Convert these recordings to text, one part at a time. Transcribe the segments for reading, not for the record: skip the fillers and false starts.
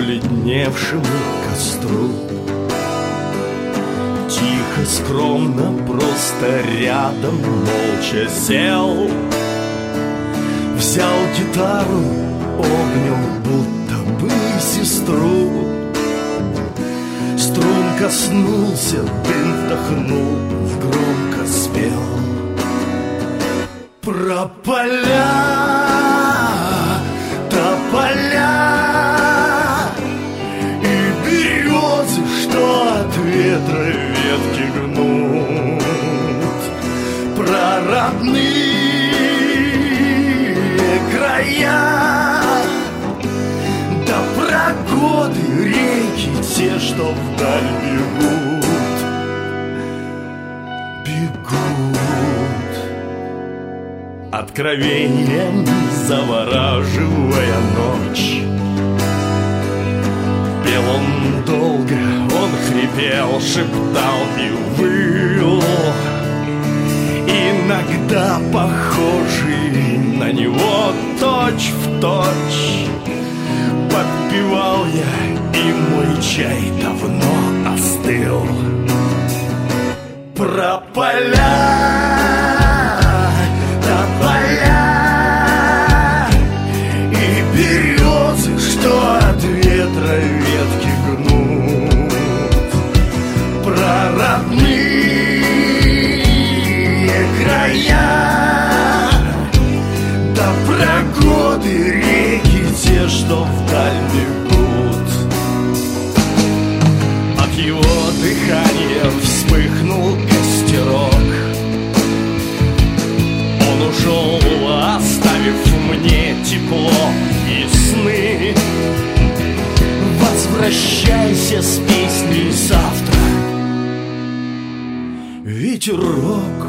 побледневшему костру. Тихо, скромно, просто рядом молча сел, взял гитару, обнял будто бы сестру. Струн коснулся, дым вдохнул, громко спел про поля, тополя и березы, что от ветра ветки гнут, про родные края, да про годы, реки, те, что вдаль бегут, бегут. Откровением завораживая ночь, пел он долго, он хрипел, шептал и выл, иногда похожий на него точь-в-точь. Подпевал я, и мой чай давно остыл. Про поля, тополя и березы, что от ветра ветки гнут, про родные края, да про годы, реки, те, что вдаль бегут. От его дыхания вспыхнул костерок. Он ушел, оставив мне тепло и сны. Возвращайся с песней завтра, ветерок,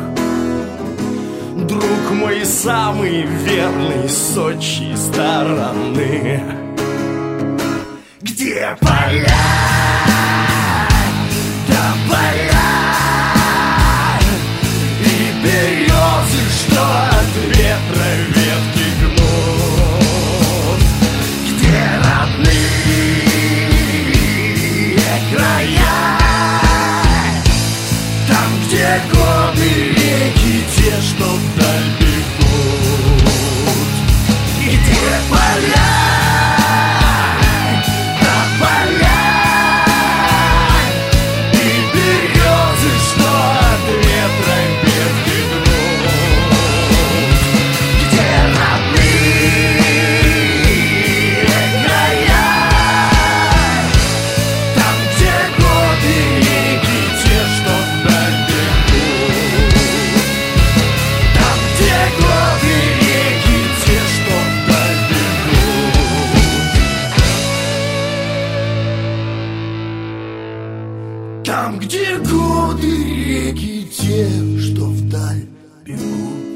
друг мой самый верный с отчей стороны. Где поля, тополя и березы, что от ветра ветки гнут, где родные края, там, где годы, реки, те, что вдаль бегут. Где поля, тополя и березы, что от ветра ветки гнут, где родные края, там, где годы, реки, те, что вдаль бегут, там, где годы, реки, те, что вдаль бегут, там, где годы, реки, те, что вдаль бегут.